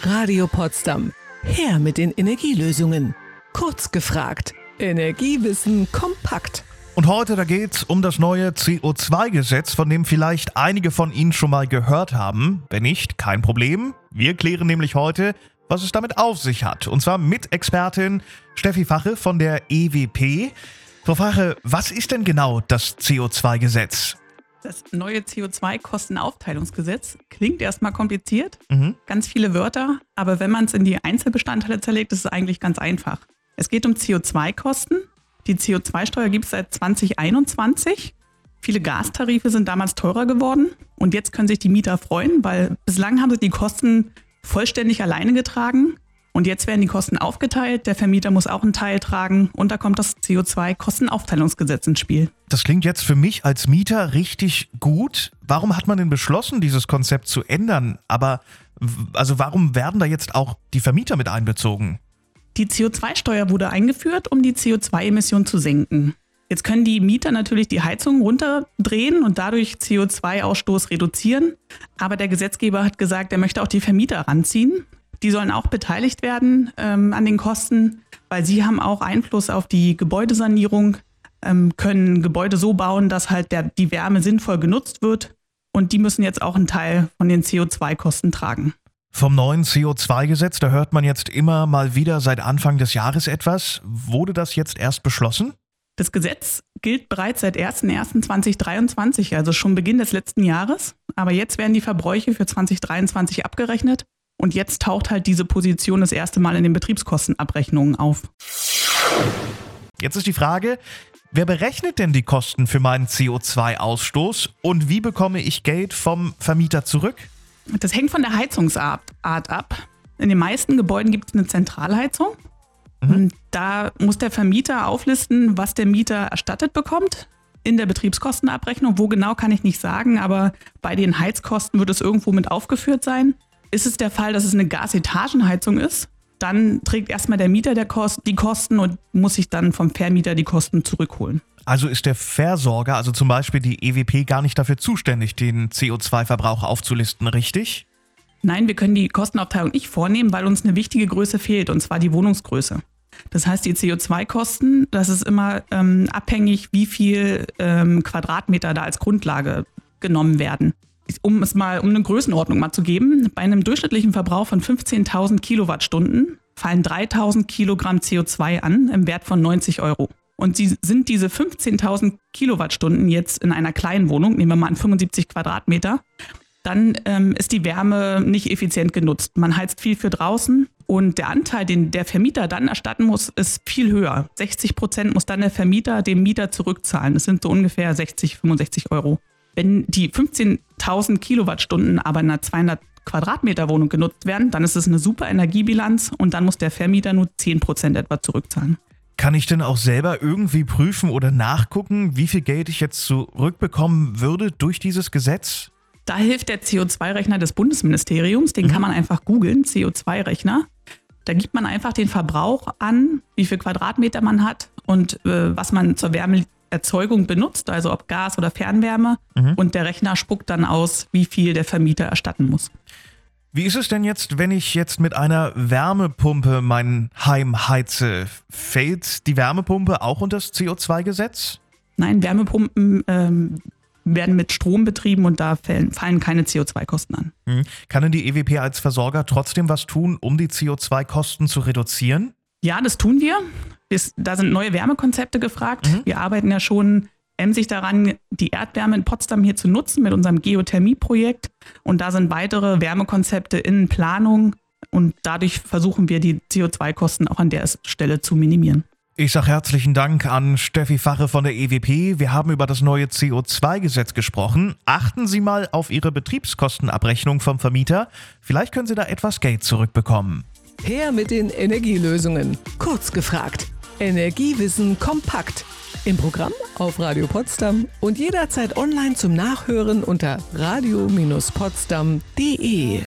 Radio Potsdam. Her mit den Energielösungen. Kurz gefragt. Energiewissen kompakt. Und heute, da geht's um das neue CO2-Gesetz, von dem vielleicht einige von Ihnen schon mal gehört haben. Wenn nicht, kein Problem. Wir klären nämlich heute, was es damit auf sich hat. Und zwar mit Expertin Steffi Fache von der EWP. Frau Fache, was ist denn genau das CO2-Gesetz? Das neue CO2-Kostenaufteilungsgesetz klingt erstmal kompliziert, ganz viele Wörter, aber wenn man es in die Einzelbestandteile zerlegt, ist es eigentlich ganz einfach. Es geht um CO2-Kosten. Die CO2-Steuer gibt es seit 2021. Viele Gastarife sind damals teurer geworden und jetzt können sich die Mieter freuen, weil bislang haben sie die Kosten vollständig alleine getragen und jetzt werden die Kosten aufgeteilt. Der Vermieter muss auch einen Teil tragen und da kommt das CO2-Kostenaufteilungsgesetz ins Spiel. Das klingt jetzt für mich als Mieter richtig gut. Warum hat man denn beschlossen, dieses Konzept zu ändern? Aber warum werden da jetzt auch die Vermieter mit einbezogen? Die CO2-Steuer wurde eingeführt, um die CO2-Emissionen zu senken. Jetzt können die Mieter natürlich die Heizung runterdrehen und dadurch CO2-Ausstoß reduzieren. Aber der Gesetzgeber hat gesagt, er möchte auch die Vermieter ranziehen. Die sollen auch beteiligt werden an den Kosten, weil sie haben auch Einfluss auf die Gebäudesanierung, können Gebäude so bauen, dass halt die Wärme sinnvoll genutzt wird. Und die müssen jetzt auch einen Teil von den CO2-Kosten tragen. Vom neuen CO2-Gesetz, da hört man jetzt immer mal wieder seit Anfang des Jahres etwas. Wurde das jetzt erst beschlossen? Das Gesetz gilt bereits seit 01.01.2023, also schon Beginn des letzten Jahres. Aber jetzt werden die Verbräuche für 2023 abgerechnet. Und jetzt taucht halt diese Position das erste Mal in den Betriebskostenabrechnungen auf. Jetzt ist die Frage, wer berechnet denn die Kosten für meinen CO2-Ausstoß und wie bekomme ich Geld vom Vermieter zurück? Das hängt von der Heizungsart ab. In den meisten Gebäuden gibt es eine Zentralheizung. Und da muss der Vermieter auflisten, was der Mieter erstattet bekommt in der Betriebskostenabrechnung. Wo genau, kann ich nicht sagen, aber bei den Heizkosten wird es irgendwo mit aufgeführt sein. Ist es der Fall, dass es eine Gasetagenheizung ist, dann trägt erstmal der Mieter die Kosten und muss sich dann vom Vermieter die Kosten zurückholen. Also ist der Versorger, also zum Beispiel die EWP, gar nicht dafür zuständig, den CO2-Verbrauch aufzulisten, richtig? Nein, wir können die Kostenaufteilung nicht vornehmen, weil uns eine wichtige Größe fehlt, und zwar die Wohnungsgröße. Das heißt, die CO2-Kosten, das ist immer abhängig, wie viel Quadratmeter da als Grundlage genommen werden. Um eine Größenordnung mal zu geben, bei einem durchschnittlichen Verbrauch von 15.000 Kilowattstunden fallen 3.000 Kilogramm CO2 an im Wert von 90 Euro. Und sind diese 15.000 Kilowattstunden jetzt in einer kleinen Wohnung, nehmen wir mal an 75 Quadratmeter, dann ist die Wärme nicht effizient genutzt. Man heizt viel für draußen und der Anteil, den der Vermieter dann erstatten muss, ist viel höher. 60% muss dann der Vermieter dem Mieter zurückzahlen. Das sind so ungefähr 60, 65 Euro. Wenn die 15.000 Kilowattstunden aber in einer 200 Quadratmeter Wohnung genutzt werden, dann ist es eine super Energiebilanz und dann muss der Vermieter nur 10% etwa zurückzahlen. Kann ich denn auch selber irgendwie prüfen oder nachgucken, wie viel Geld ich jetzt zurückbekommen würde durch dieses Gesetz? Da hilft der CO2-Rechner des Bundesministeriums, den kann man einfach googeln, CO2-Rechner. Da gibt man einfach den Verbrauch an, wie viel Quadratmeter man hat und was man zur Wärmeerzeugung benutzt, also ob Gas oder Fernwärme. Und der Rechner spuckt dann aus, wie viel der Vermieter erstatten muss. Wie ist es denn jetzt, wenn ich jetzt mit einer Wärmepumpe mein Heim heize? Fällt die Wärmepumpe auch unter das CO2-Gesetz? Nein, Wärmepumpen werden mit Strom betrieben und da fallen keine CO2-Kosten an. Kann denn die EWP als Versorger trotzdem was tun, um die CO2-Kosten zu reduzieren? Ja, das tun wir. Da sind neue Wärmekonzepte gefragt. Wir arbeiten ja schon emsig daran, die Erdwärme in Potsdam hier zu nutzen mit unserem Geothermie-Projekt. Und da sind weitere Wärmekonzepte in Planung und dadurch versuchen wir, die CO2-Kosten auch an der Stelle zu minimieren. Ich sage herzlichen Dank an Steffi Fache von der EWP. Wir haben über das neue CO2-Gesetz gesprochen. Achten Sie mal auf Ihre Betriebskostenabrechnung vom Vermieter. Vielleicht können Sie da etwas Geld zurückbekommen. Her mit den Energielösungen. Kurz gefragt. Energiewissen kompakt. Im Programm auf Radio Potsdam und jederzeit online zum Nachhören unter radio-potsdam.de.